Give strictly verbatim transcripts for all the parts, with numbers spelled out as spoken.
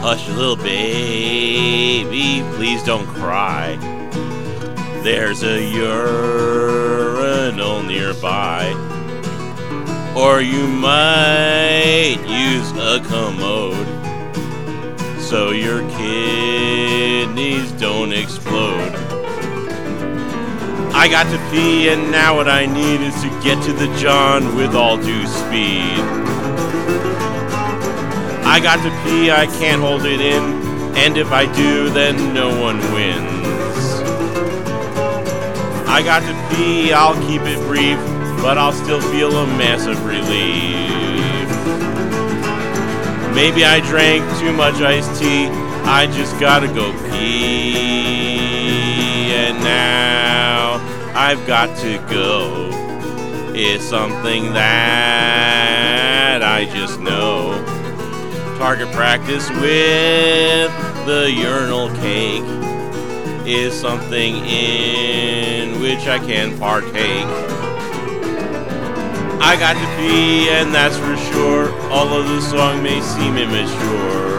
Hush, little baby, please don't cry. There's a urinal nearby. Or you might use a commode so your kidneys don't explode. I got to pee, and now what I need is to get to the John with all due speed. I got to pee, I can't hold it in, and if I do, then no one wins. I got to pee, I'll keep it brief, but I'll still feel a massive relief. Maybe I drank too much iced tea, I just gotta go pee, and now I've got to go. It's something that I just know. Target practice with the urinal cake is something in which I can partake. I got to pee, and that's for sure, although the song may seem immature.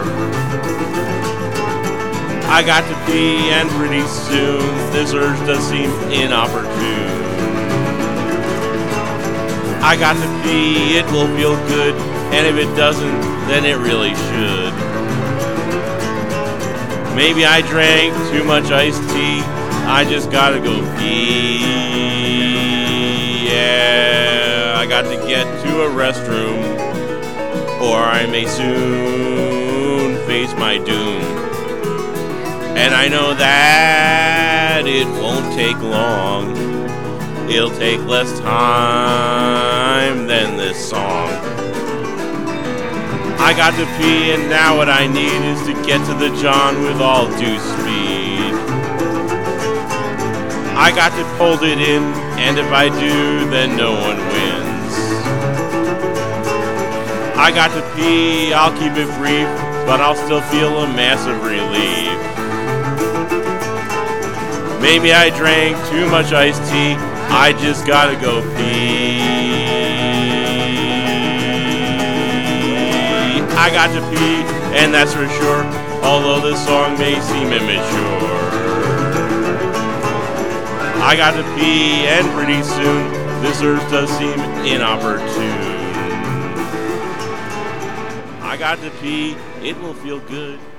I got to pee, and pretty soon this urge does seem inopportune. I got to pee, it will feel good, and if it doesn't, then it really should. Maybe I drank too much iced tea, I just gotta go pee. Yeah, I got to get to a restroom, or I may soon face my doom. And I know that it won't take long. It'll take less time than this song. I got to pee, and now what I need is to get to the John with all due speed. I got to hold it in, and if I do, then no one wins. I got to pee, I'll keep it brief, but I'll still feel a massive relief. Maybe I drank too much iced tea, I just gotta go pee. I got to pee, and that's for sure, although this song may seem immature. I got to pee, and pretty soon this urge does seem inopportune. I got to pee, it will feel good.